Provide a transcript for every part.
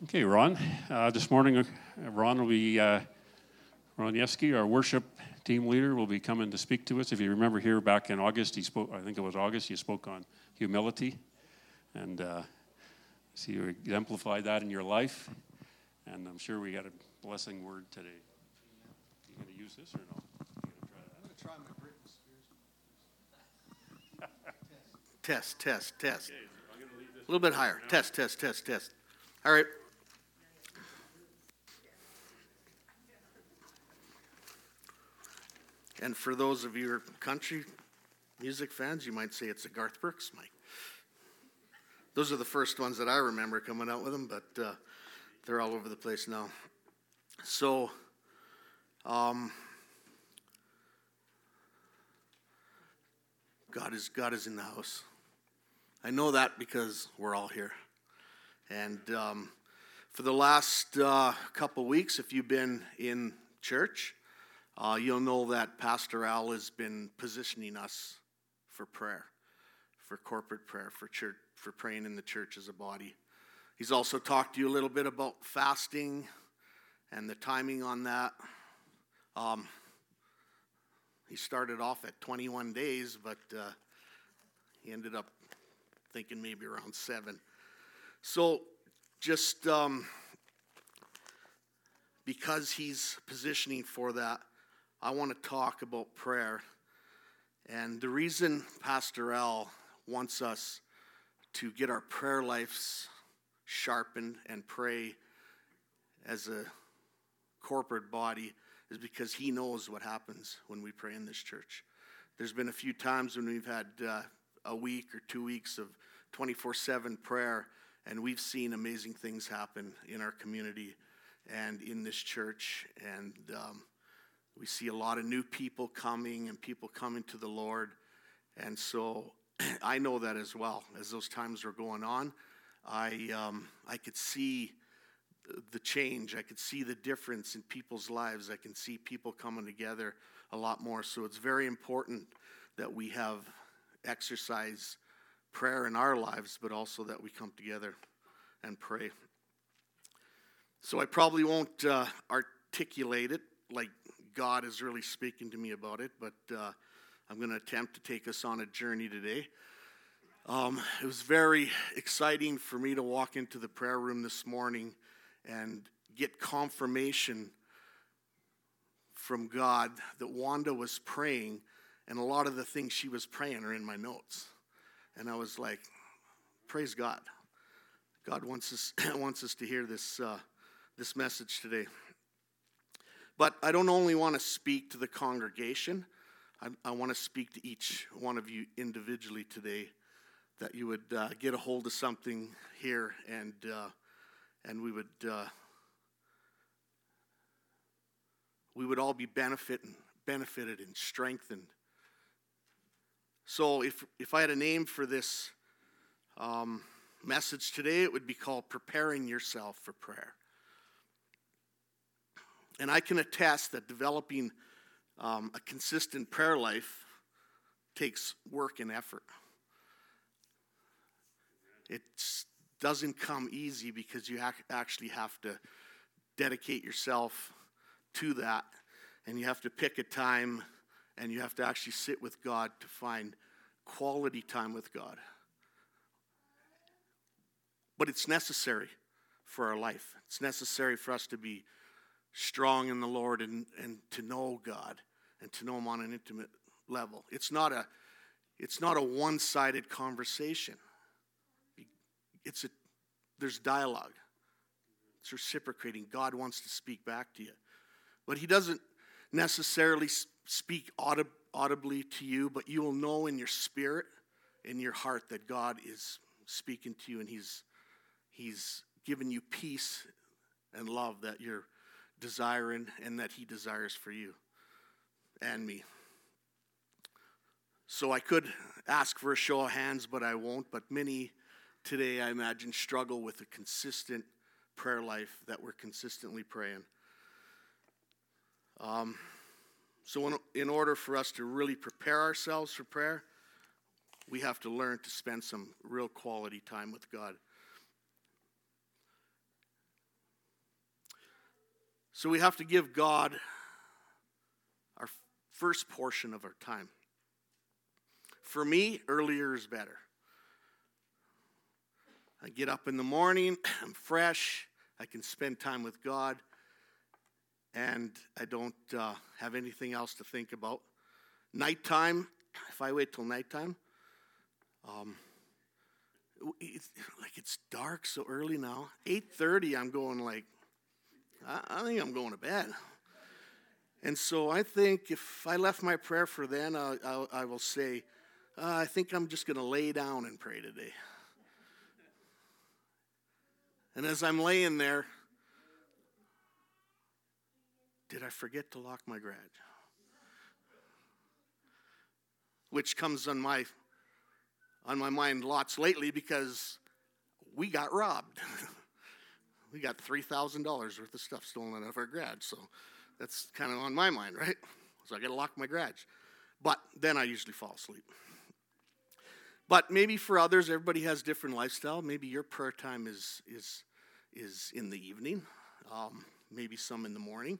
Okay, Ron. This morning, Ron will be, Ron Yeski, our worship team leader, will be coming to speak to us. If you remember here back in August, he spoke, I think it was August, he spoke on humility. And so you exemplified that in your life. And I'm sure we got a blessing word today. You going to use this or no? I'm going to try my Britney Spears. Test. Okay, A little bit higher. Test. All right. And for those of you country music fans, you might say it's a Garth Brooks mic. Those are the first ones that I remember coming out with them, but they're all over the place now. So, God is in the house. I know that because we're all here. And for the last couple weeks, if you've been in church, you'll know that Pastor Al has been positioning us for prayer, for corporate prayer, for church, for praying in the church as a body. He's also talked to you a little bit about fasting and the timing on that. He started off at 21 days, but he ended up thinking maybe around 7. So just because he's positioning for that, I want to talk about prayer. And the reason Pastor Al wants us to get our prayer lives sharpened and pray as a corporate body is because he knows what happens when we pray in this church. There's been a few times when we've had a week or 2 weeks of 24/7 prayer, and we've seen amazing things happen in our community and in this church. And we see a lot of new people coming and people coming to the Lord. And so I know that as well. As those times were going on, I could see the change. I could see the difference in people's lives. I can see people coming together a lot more. So it's very important that we have exercise prayer in our lives, but also that we come together and pray. So I probably won't articulate it like God is really speaking to me about it, but I'm going to attempt to take us on a journey today. It was very exciting for me to walk into the prayer room this morning and get confirmation from God that Wanda was praying, and a lot of the things she was praying are in my notes. And I was like, praise God. God wants us to hear this message today. But I don't only want to speak to the congregation. I want to speak to each one of you individually today, that you would get a hold of something here, and we would all be benefited and strengthened. So if I had a name for this message today, it would be called Preparing Yourself for Prayer. And I can attest that developing a consistent prayer life takes work and effort. It doesn't come easy because you actually have to dedicate yourself to that, and you have to pick a time, and you have to actually sit with God to find quality time with God. But it's necessary for our life. It's necessary for us to be strong in the Lord and to know God and to know Him on an intimate level. It's not a one-sided conversation. There's dialogue. It's reciprocating. God wants to speak back to you. But He doesn't necessarily speak audibly to you, but you will know in your spirit, in your heart, that God is speaking to you, and He's given you peace and love that you're desiring and that He desires for you and me. So I could ask for a show of hands, but I won't. But many today, I imagine, struggle with a consistent prayer life, that we're consistently praying. So in order for us to really prepare ourselves for prayer, we have to learn to spend some real quality time with God. So we have to give God our first portion of our time. For me, earlier is better. I get up in the morning, I'm fresh, I can spend time with God, and I don't have anything else to think about. Nighttime, if I wait till nighttime, it's dark so early now. 8:30, I'm going like, I think I'm going to bed. And so I think if I left my prayer for then, I will say, I think I'm just going to lay down and pray today. And as I'm laying there, did I forget to lock my garage? Which comes on my mind lots lately because we got robbed. We got $3,000 worth of stuff stolen out of our garage. So that's kind of on my mind, right? So I got to lock my garage. But then I usually fall asleep. But maybe for others, everybody has different lifestyle. Maybe your prayer time is in the evening. Maybe some in the morning.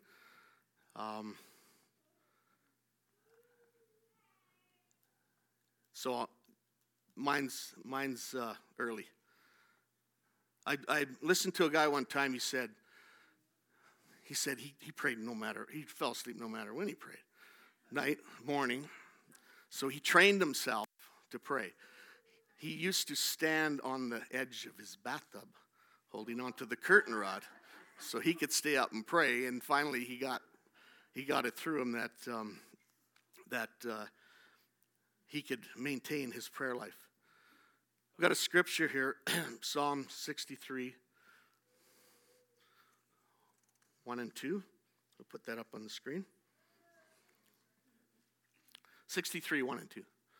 So mine's early. I listened to a guy one time. He said he prayed no matter, he fell asleep no matter when he prayed, night, morning. So he trained himself to pray. He used to stand on the edge of his bathtub, holding onto the curtain rod, so he could stay up and pray. And finally, he got it through him that he could maintain his prayer life. We've got a scripture here, Psalm 63, 1 and 2. We'll put that up on the screen. 63, 1 and 2.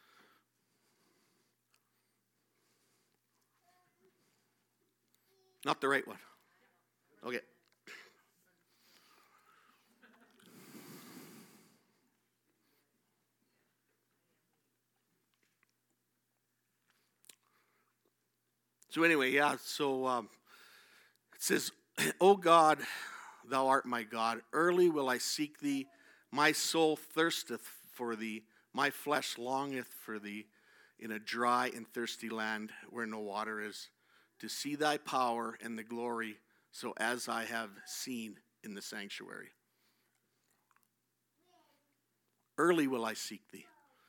Not the right one. Okay. So anyway, it says, O God, thou art my God. Early will I seek thee. My soul thirsteth for thee. My flesh longeth for thee in a dry and thirsty land where no water is, to see thy power and the glory, so as I have seen in the sanctuary. Early will I seek thee.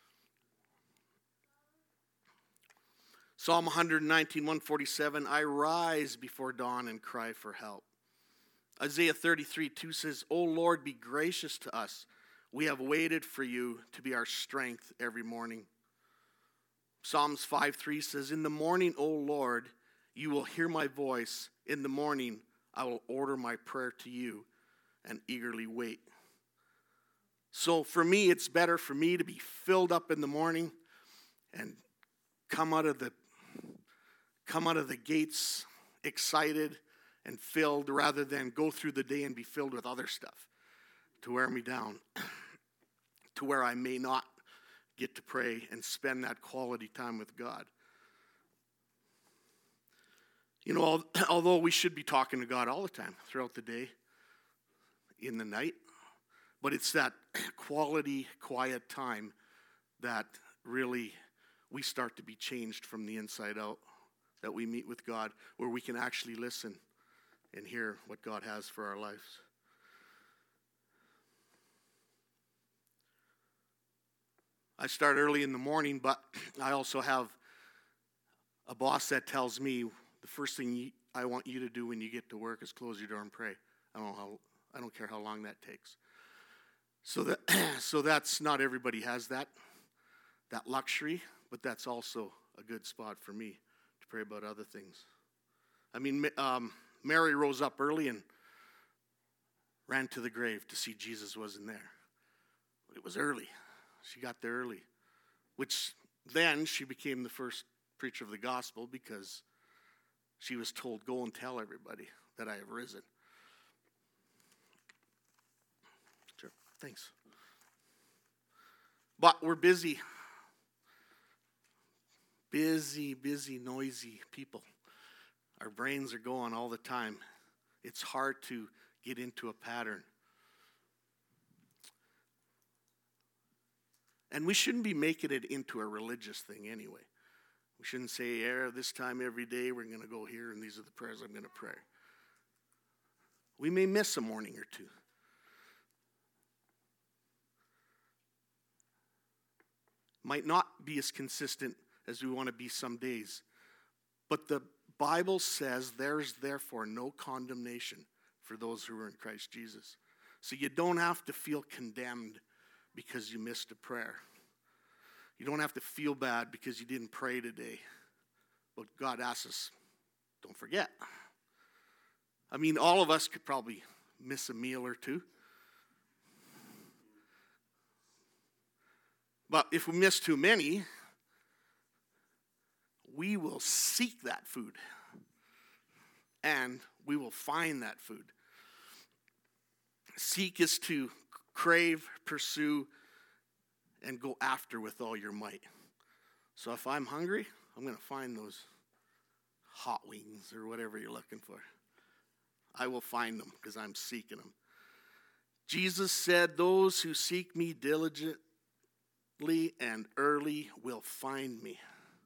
Psalm 119, 147, I rise before dawn and cry for help. Isaiah 33, 2 says, O Lord, be gracious to us. We have waited for you to be our strength every morning. Psalms 5, 3 says, in the morning, O Lord, you will hear my voice. In the morning, I will order my prayer to you and eagerly wait. So for me, it's better for me to be filled up in the morning and come out of the gates excited and filled, rather than go through the day and be filled with other stuff to wear me down, to where I may not get to pray and spend that quality time with God. You know, although we should be talking to God all the time, throughout the day, in the night, but it's that quality, quiet time that really we start to be changed from the inside out, that we meet with God, where we can actually listen and hear what God has for our lives. I start early in the morning, but I also have a boss that tells me the first thing I want you to do when you get to work is close your door and pray. I don't care how long that takes. So that's not everybody has that luxury, but that's also a good spot for me to pray about other things. I mean, Mary rose up early and ran to the grave to see Jesus wasn't there. But it was early. She got there early, which then she became the first preacher of the gospel because she was told, go and tell everybody that I have risen. Sure, thanks. But we're busy, noisy people. Our brains are going all the time. It's hard to get into a pattern. And we shouldn't be making it into a religious thing anyway. We shouldn't say, this time every day we're going to go here and these are the prayers I'm going to pray. We may miss a morning or two. Might not be as consistent as we want to be some days. But the Bible says there's therefore no condemnation for those who are in Christ Jesus. So you don't have to feel condemned because you missed a prayer. You don't have to feel bad because you didn't pray today. But God asks us, don't forget. I mean, all of us could probably miss a meal or two. But if we miss too many, we will seek that food. And we will find that food. Seek is to crave, pursue, and go after with all your might. So if I'm hungry, I'm going to find those hot wings or whatever you're looking for. I will find them because I'm seeking them. Jesus said, those who seek me diligently and early will find me.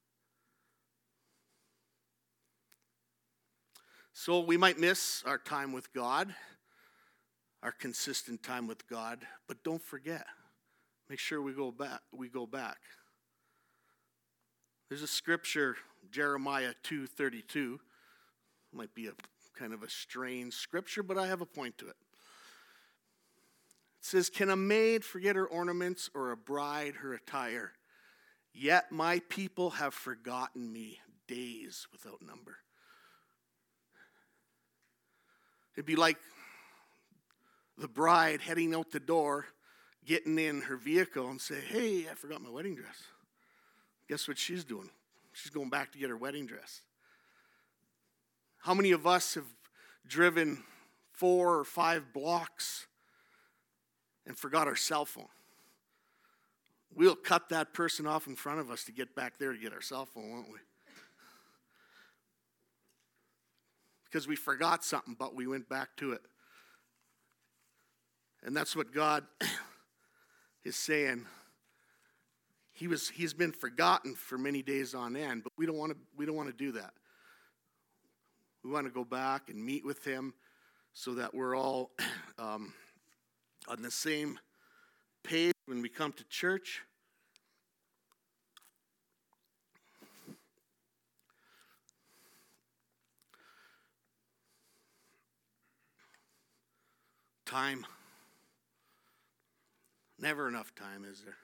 So we might miss our time with God, our consistent time with God, but don't forget. Make sure we go back. There's a scripture, Jeremiah 2:32. Might be a kind of a strange scripture, but I have a point to it. It says, can a maid forget her ornaments or a bride her attire? Yet my people have forgotten me days without number. It'd be like the bride heading out the door, getting in her vehicle and say, hey, I forgot my wedding dress. Guess what she's doing? She's going back to get her wedding dress. How many of us have driven 4 or 5 blocks and forgot our cell phone? We'll cut that person off in front of us to get back there to get our cell phone, won't we? Because we forgot something, but we went back to it. And that's what God is saying. He's been forgotten for many days on end, but we don't want to do that. We want to go back and meet with him so that we're all on the same page when we come to church. Time. Never enough time, is there?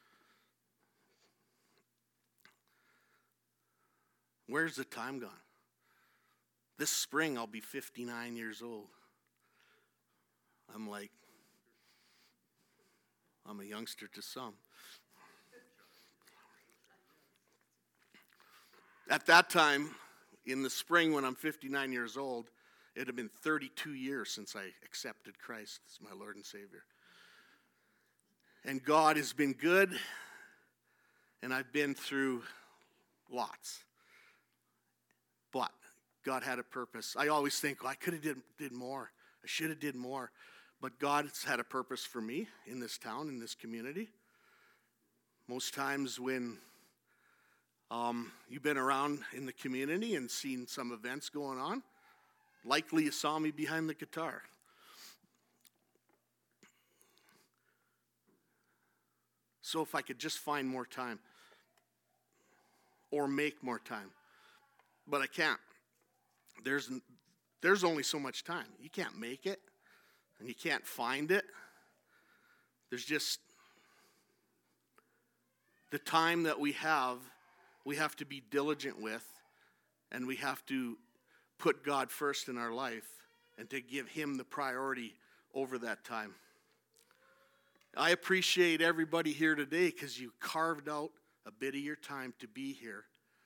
Where's the time gone? This spring, I'll be 59 years old. I'm a youngster to some. At that time, in the spring when I'm 59 years old, it had been 32 years since I accepted Christ as my Lord and Savior. And God has been good, and I've been through lots. But God had a purpose. I always think, I could have did more. I should have did more. But God's had a purpose for me in this town, in this community. Most times when you've been around in the community and seen some events going on, likely you saw me behind the guitar. So if I could just find more time or make more time. But I can't. There's only so much time. You can't make it and you can't find it. There's just the time that we have to be diligent with, and we have to put God first in our life and to give him the priority over that time. I appreciate everybody here today because you carved out a bit of your time to be here,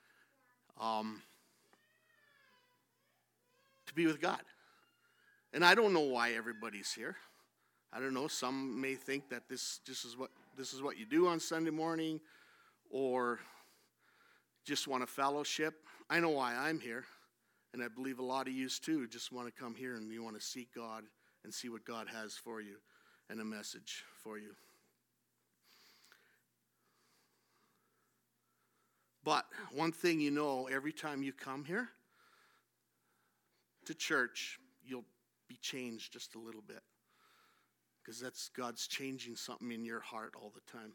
to be with God. And I don't know why everybody's here. I don't know. Some may think that this is what you do on Sunday morning, or just want a fellowship. I know why I'm here, and I believe a lot of you too just want to come here and you want to seek God and see what God has for you and a message for you. But one thing you know, every time you come here to church, you'll be changed just a little bit. Because that's God's changing something in your heart all the time.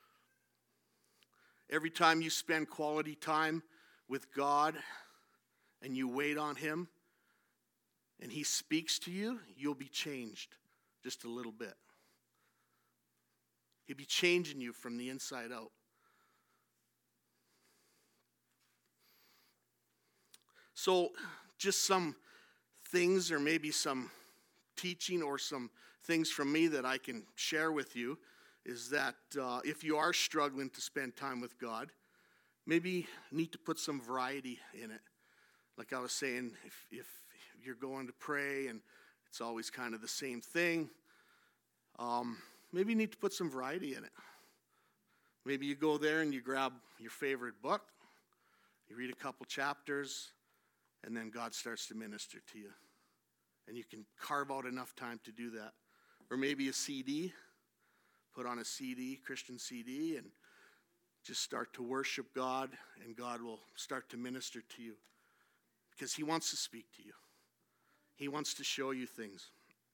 Every time you spend quality time with God and you wait on Him and He speaks to you, you'll be changed just a little bit. He'll be changing you from the inside out. So just some things, or maybe some teaching or some things from me that I can share with you, is that if you are struggling to spend time with God, maybe you need to put some variety in it. Like I was saying, if you're going to pray and it's always kind of the same thing, maybe you need to put some variety in it. Maybe you go there and you grab your favorite book, you read a couple chapters, and then God starts to minister to you. And you can carve out enough time to do that. Or maybe a CD, put on a CD, Christian CD, and just start to worship God, and God will start to minister to you. Because He wants to speak to you. He wants to show you things.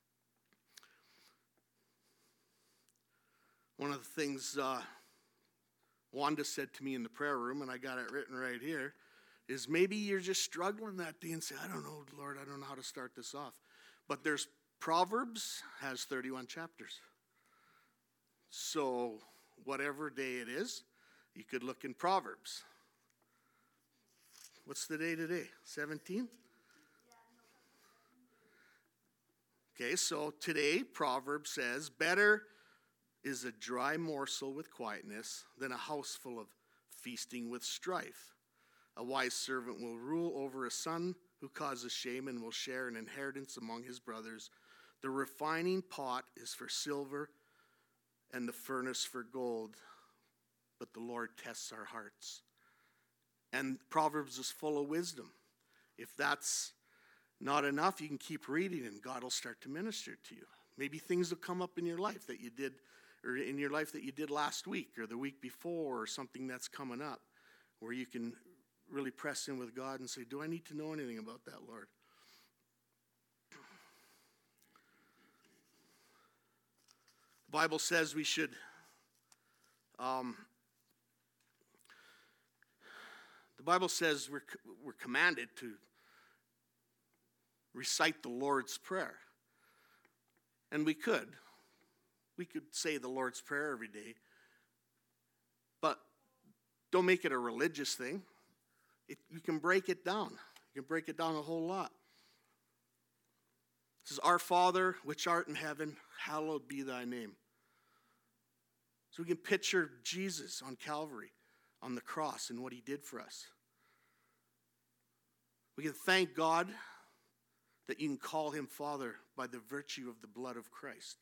One of the things Wanda said to me in the prayer room, and I got it written right here, is maybe you're just struggling that day and say, I don't know, Lord, I don't know how to start this off. But there's Proverbs has 31 chapters. So whatever day it is, you could look in Proverbs. What's the day today? 17? Okay, so today Proverbs says, better is a dry morsel with quietness than a house full of feasting with strife. A wise servant will rule over a son who causes shame and will share an inheritance among his brothers. The refining pot is for silver and the furnace for gold, but the Lord tests our hearts. And Proverbs is full of wisdom. If that's not enough, you can keep reading and God will start to minister to you. Maybe things will come up in your life that you did, or in your life that you did last week or the week before, or something that's coming up where you can really press in with God and say, do I need to know anything about that, Lord? The Bible says we should the Bible says we're commanded to recite the Lord's Prayer. And we could say the Lord's Prayer every day, but don't make it a religious thing. You can break it down. You can break it down a whole lot. It says, Our Father, which art in heaven, hallowed be thy name. So we can picture Jesus on Calvary, on the cross, and what he did for us. We can thank God that you can call him Father by the virtue of the blood of Christ.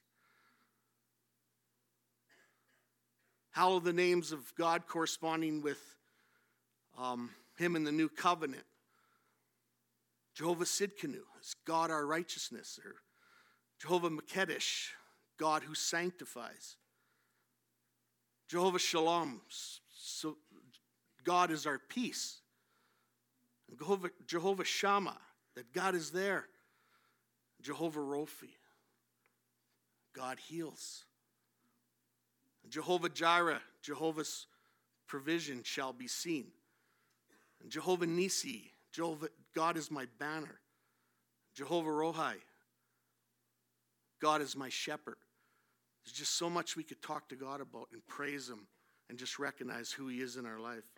Hallow the names of God corresponding with him in the new covenant. Jehovah Sidkenu is God our righteousness, or Jehovah Makedesh, God who sanctifies. Jehovah Shalom, so God is our peace. And Jehovah Shammah, that God is there. Jehovah Rophi, God heals. Jehovah Jireh, Jehovah's provision shall be seen. And Jehovah Nisi, God is my banner. Jehovah Rohi, God is my shepherd. There's just so much we could talk to God about and praise him and just recognize who he is in our life.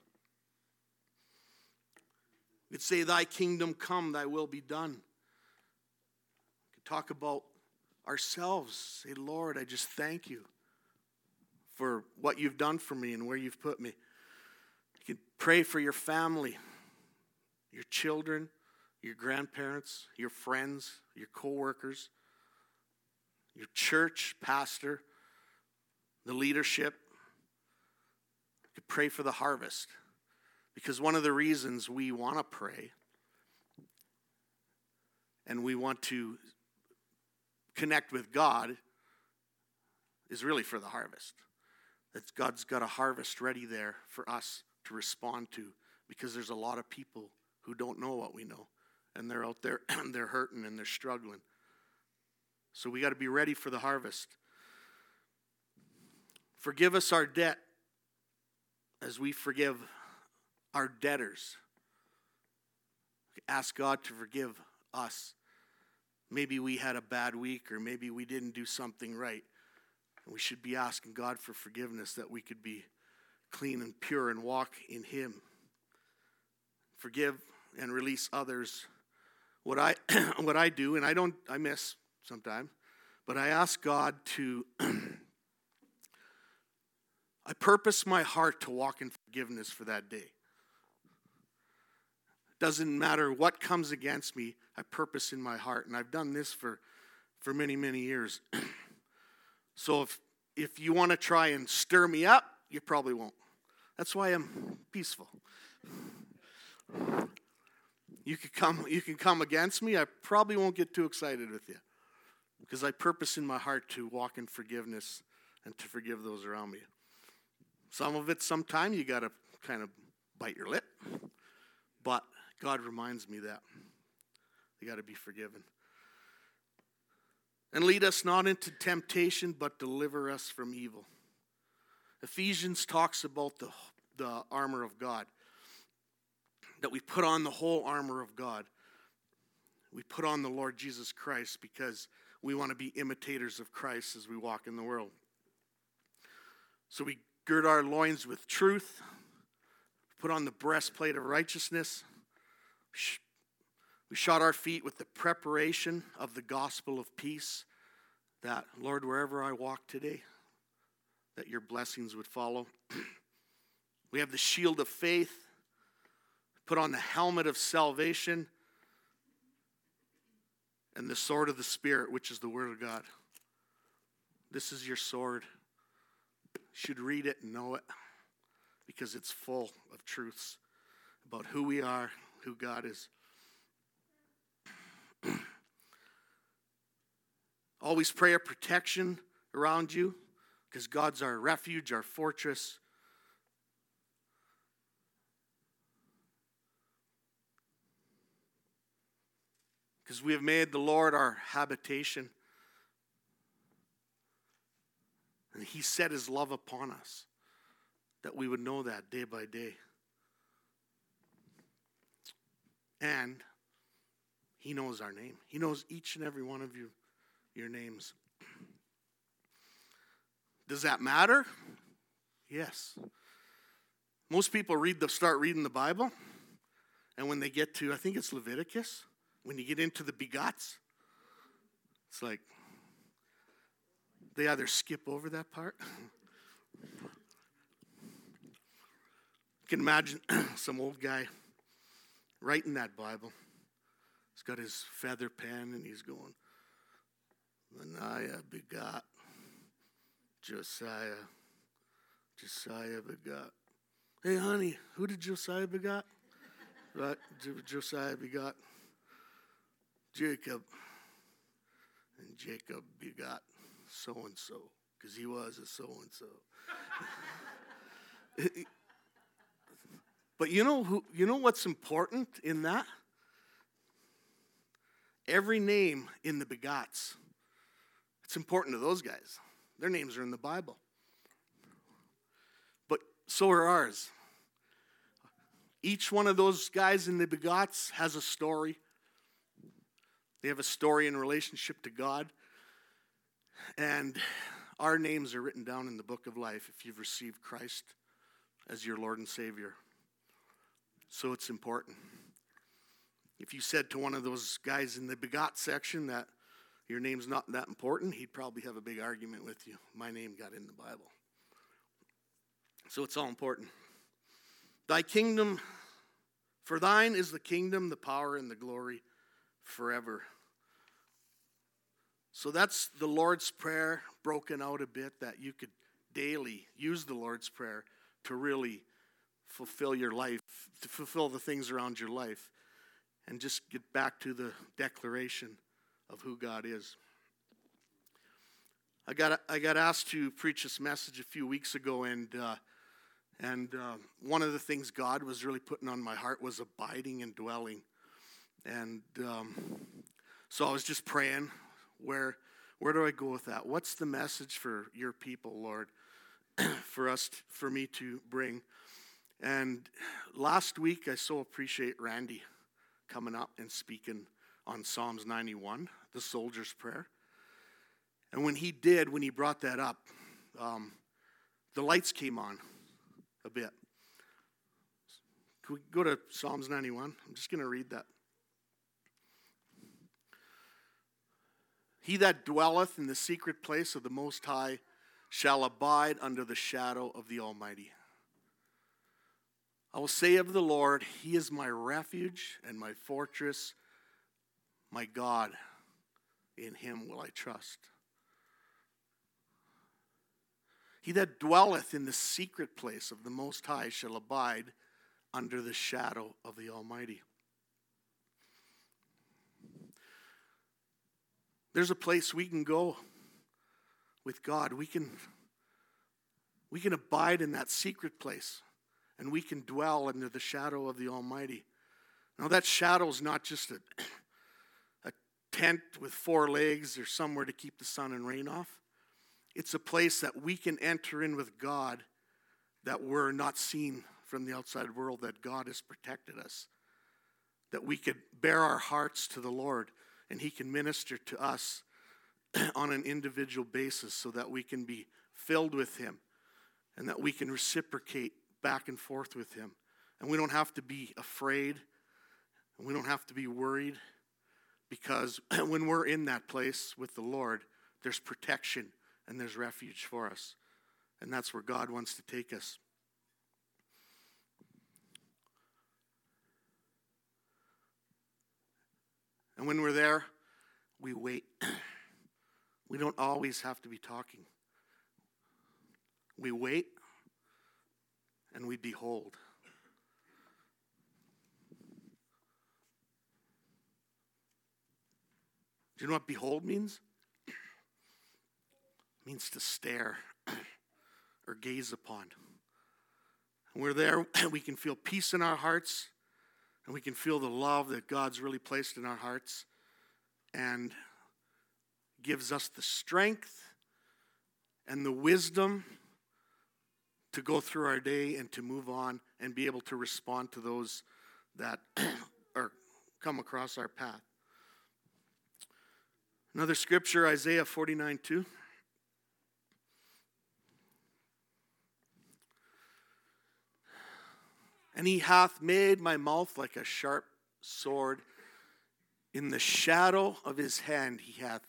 We'd say, thy kingdom come, thy will be done. We could talk about ourselves. Say, Lord, I just thank you for what you've done for me and where you've put me. You can pray for your family, your children, your grandparents, your friends, your co-workers, your church pastor, the leadership. You could pray for the harvest. Because one of the reasons we want to pray and we want to connect with God is really for the harvest. That God's got a harvest ready there for us to respond to, because there's a lot of people who don't know what we know, and they're out there and they're hurting and they're struggling. So we got to be ready for the harvest. Forgive us our debt as we forgive our debtors. Ask God to forgive us. Maybe we had a bad week, or maybe we didn't do something right. And we should be asking God for forgiveness, that we could be clean and pure and walk in Him. Forgive and release others. What I do, and I miss sometimes, but I ask God to, I purpose my heart to walk in forgiveness for that day. Doesn't matter what comes against me, I purpose in my heart. And I've done this for many, many years. So if you want to try and stir me up, you probably won't. That's why I'm peaceful. You can come against me, I probably won't get too excited with you, because I purpose in my heart to walk in forgiveness and to forgive those around me. Some of it, sometimes you got to kind of bite your lip, but God reminds me that you got to be forgiven. And lead us not into temptation, but deliver us from evil. Ephesians talks about the armor of God, that we put on the whole armor of God. We put on the Lord Jesus Christ because we want to be imitators of Christ as we walk in the world. So we gird our loins with truth, put on the breastplate of righteousness. We shod our feet with the preparation of the gospel of peace, that, Lord, wherever I walk today, that your blessings would follow. We have the shield of faith, put on the helmet of salvation, and the sword of the Spirit, which is the Word of God. This is your sword. You should read it and know it, because it's full of truths about who we are, who God is. Always pray a protection around you, because God's our refuge, our fortress. Because we have made the Lord our habitation, and He set His love upon us, that we would know that day by day. And He knows our name. He knows each and every one of you, your names. Does that matter? Yes. Most people start reading the Bible, and when they get to, I think it's Leviticus, when you get into the begots, it's like they either skip over that part. You can imagine some old guy writing that Bible. He's got his feather pen and he's going, Maniah begot Josiah. Josiah begot. Hey, honey, who did Josiah begot? Right, Josiah begot Jacob. And Jacob begot so-and-so, because he was a so-and-so. But you know what's important in that? Every name in the begots, it's important to those guys. Their names are in the Bible. But so are ours. Each one of those guys in the begots has a story. They have a story in relationship to God. And our names are written down in the book of life if you've received Christ as your Lord and Savior. So it's important. If you said to one of those guys in the begot section that your name's not that important, he'd probably have a big argument with you. My name got in the Bible. So it's all important. Thy kingdom, for thine is the kingdom, the power, and the glory forever. So that's the Lord's Prayer broken out a bit, that you could daily use the Lord's Prayer to really fulfill your life, to fulfill the things around your life, and just get back to the declaration of who God is. I got asked to preach this message a few weeks ago, and one of the things God was really putting on my heart was abiding and dwelling. And so I was just praying, where do I go with that? What's the message for your people, Lord, for me to bring? And last week, I so appreciate Randy coming up and speaking on Psalms 91, the soldier's prayer. And when he brought that up, the lights came on a bit. Can we go to Psalms 91? I'm just going to read that. He that dwelleth in the secret place of the Most High shall abide under the shadow of the Almighty. I will say of the Lord, He is my refuge and my fortress, my God. In Him will I trust. He that dwelleth in the secret place of the Most High shall abide under the shadow of the Almighty. There's a place we can go with God. We can abide in that secret place, and we can dwell under the shadow of the Almighty. Now that shadow is not just a tent with 4 legs or somewhere to keep the sun and rain off. It's a place that we can enter in with God, that we're not seen from the outside world, that God has protected us, that we could bear our hearts to the Lord, and He can minister to us on an individual basis so that we can be filled with Him and that we can reciprocate back and forth with Him. And we don't have to be afraid and we don't have to be worried, because when we're in that place with the Lord, there's protection and there's refuge for us. And that's where God wants to take us. And when we're there, we wait. We don't always have to be talking. We wait and we behold. Do you know what behold means? It means to stare or gaze upon. And we're there, we can feel peace in our hearts, and we can feel the love that God's really placed in our hearts, and gives us the strength and the wisdom to go through our day and to move on and be able to respond to those that are come across our path. Another scripture, Isaiah 49:2. And He hath made my mouth like a sharp sword. In the shadow of His hand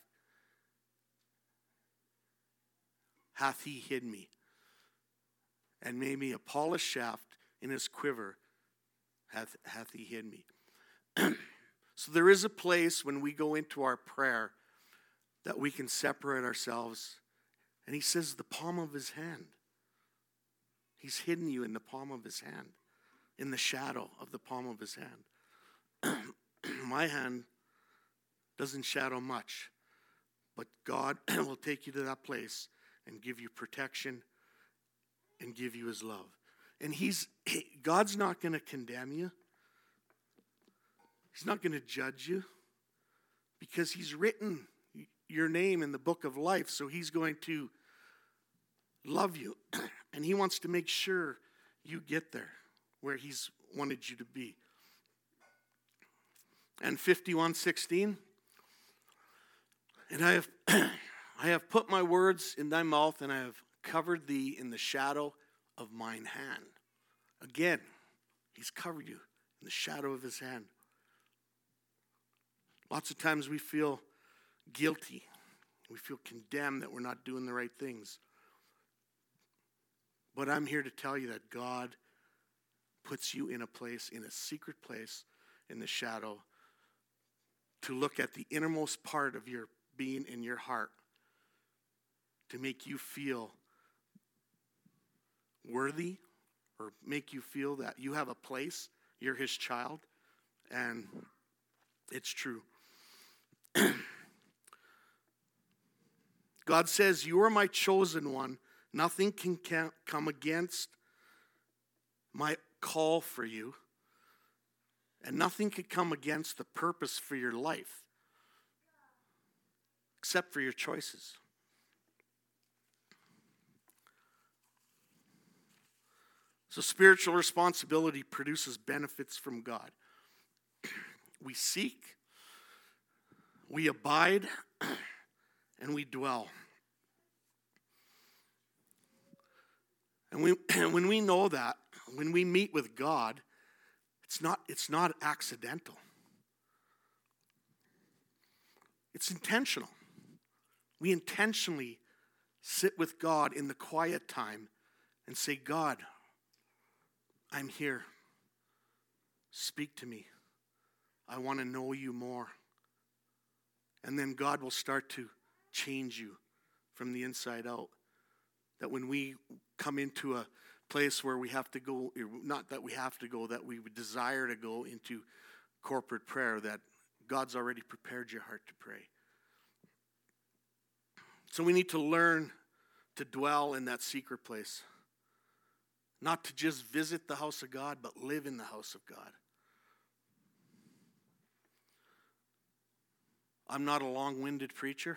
hath He hid me, and made me a polished shaft. In His quiver hath He hid me. So there is a place when we go into our prayer that we can separate ourselves. And He says the palm of His hand. He's hidden you in the palm of His hand, in the shadow of the palm of His hand. My hand doesn't shadow much, but God will take you to that place and give you protection and give you His love. And God's not going to condemn you. He's not going to judge you, because He's written your name in the book of life, so He's going to love you, and He wants to make sure you get there where He's wanted you to be. And 51:16, and I have put my words in thy mouth, and I have covered thee in the shadow of mine hand. Again, He's covered you in the shadow of His hand. Lots of times we feel guilty. We feel condemned that we're not doing the right things. But I'm here to tell you that God puts you in a place, in a secret place, in the shadow, to look at the innermost part of your being in your heart, to make you feel worthy, or make you feel that you have a place, you're His child, and it's true. God says, you are my chosen one. Nothing can come against my call for you. And nothing can come against the purpose for your life. Except for your choices. So spiritual responsibility produces benefits from God. We seek, we abide, and we dwell. And when we know that, when we meet with God, it's not accidental. It's intentional. We intentionally sit with God in the quiet time and say, God, I'm here. Speak to me. I want to know you more. And then God will start to change you from the inside out. That when we come into a place where we have to go, not that we have to go, that we would desire to go into corporate prayer, that God's already prepared your heart to pray. So we need to learn to dwell in that secret place. Not to just visit the house of God, but live in the house of God. I'm not a long-winded preacher.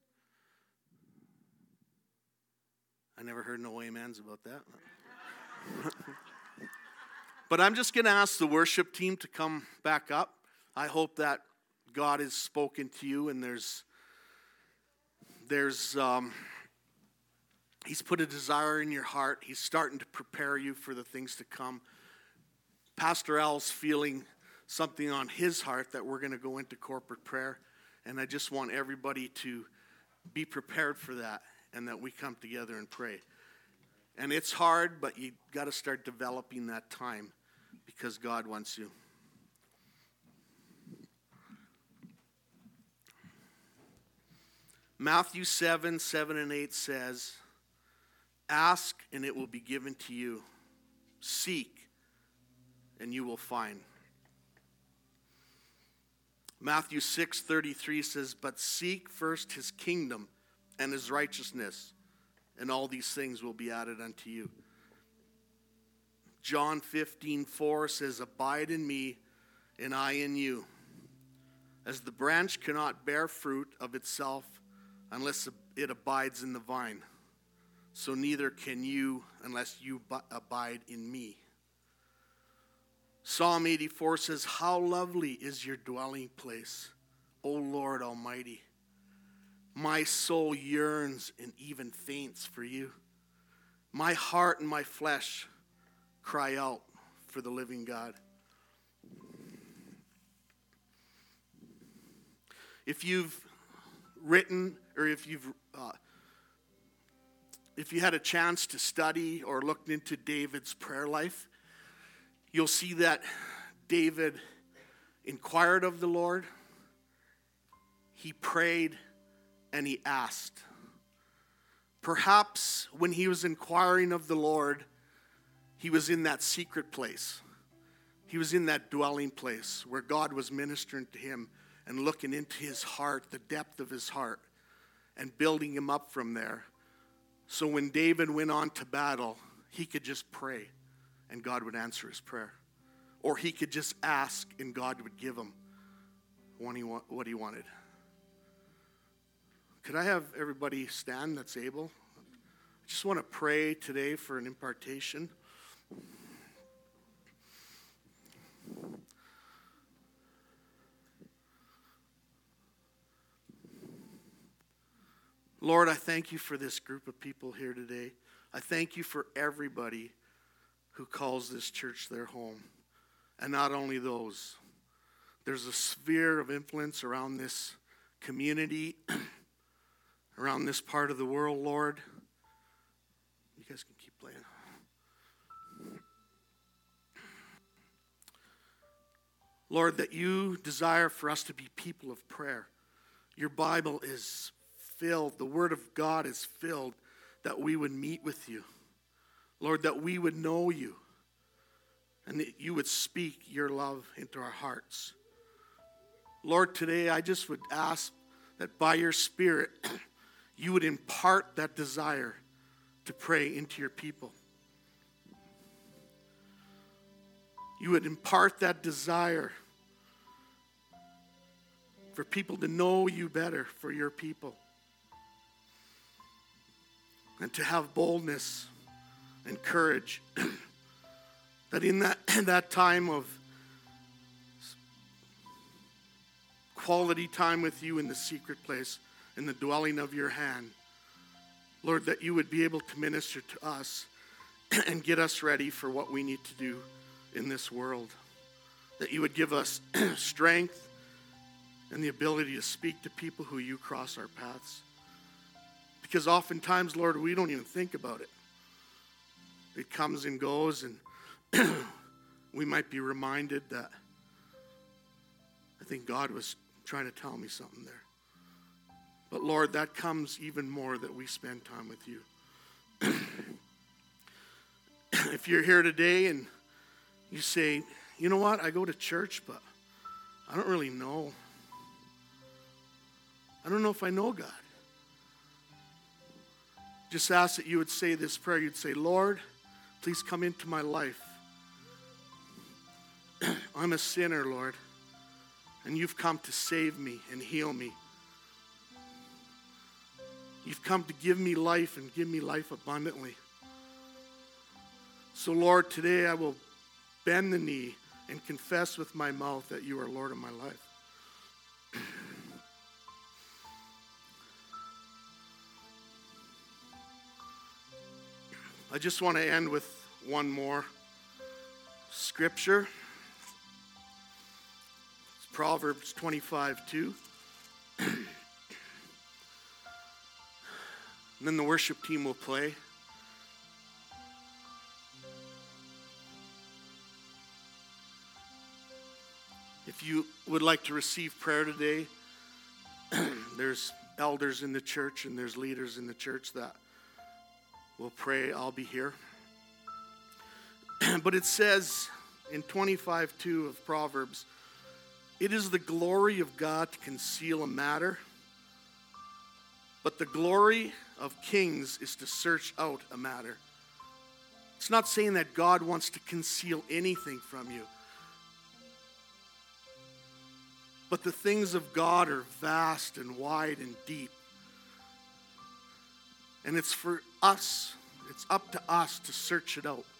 I never heard no amens about that. But I'm just going to ask the worship team to come back up. I hope that God has spoken to you and He's put a desire in your heart. He's starting to prepare you for the things to come. Pastor Al's feeling something on his heart that we're going to go into corporate prayer. And I just want everybody to be prepared for that and that we come together and pray. And it's hard, but you got to start developing that time because God wants you. Matthew 7:7-8 says, ask and it will be given to you. Seek and you will find. Matthew 6:33 says, but seek first his kingdom and his righteousness, and all these things will be added unto you. John 15:4 says, abide in me and I in you. As the branch cannot bear fruit of itself unless it abides in the vine, so neither can you unless you abide in me. Psalm 84 says, how lovely is your dwelling place, O Lord Almighty. My soul yearns and even faints for you. My heart and my flesh cry out for the living God. If you've written, or if you had a chance to study or looked into David's prayer life, you'll see that David inquired of the Lord, he prayed, and he asked. Perhaps when he was inquiring of the Lord, he was in that secret place. He was in that dwelling place where God was ministering to him and looking into his heart, the depth of his heart, and building him up from there. So when David went on to battle, he could just pray and God would answer his prayer. Or he could just ask and God would give him what he wanted. Could I have everybody stand that's able? I just want to pray today for an impartation. Lord, I thank you for this group of people here today. I thank you for everybody who calls this church their home. And not only those. There's a sphere of influence around this community, around this part of the world, Lord. You guys can keep playing. Lord, that you desire for us to be people of prayer. Your Bible is filled, the Word of God is filled, that we would meet with you. Lord, that we would know you, and that you would speak your love into our hearts. Lord, today I just would ask that by your Spirit, you would impart that desire to pray into your people. You would impart that desire for people to know you better for your people. And to have boldness and courage that in that time of quality time with you in the secret place, in the dwelling of your hand, Lord, that you would be able to minister to us and get us ready for what we need to do in this world. That you would give us strength and the ability to speak to people who you cross our paths. Because oftentimes, Lord, we don't even think about it. It comes and goes, and we might be reminded that I think God was trying to tell me something there. But Lord, that comes even more that we spend time with you. If you're here today and you say, you know what, I go to church, but I don't really know. I don't know if I know God. Just ask that you would say this prayer. You'd say, Lord, please come into my life. I'm a sinner, Lord, and you've come to save me and heal me. You've come to give me life and give me life abundantly. So, Lord, today I will bend the knee and confess with my mouth that you are Lord of my life. I just want to end with one more scripture. It's Proverbs 25:2. And then the worship team will play. If you would like to receive prayer today, there's elders in the church and there's leaders in the church that will pray. I'll be here. But it says in 25:2 of Proverbs, it is the glory of God to conceal a matter, but the glory of kings is to search out a matter. It's not saying that God wants to conceal anything from you. But the things of God are vast and wide and deep. And it's for us, it's up to us to search it out.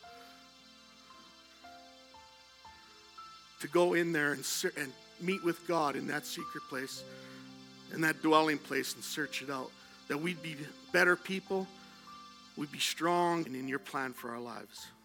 To go in there and meet with God in that secret place, in that dwelling place, and search it out. That we'd be better people, we'd be strong, and in your plan for our lives.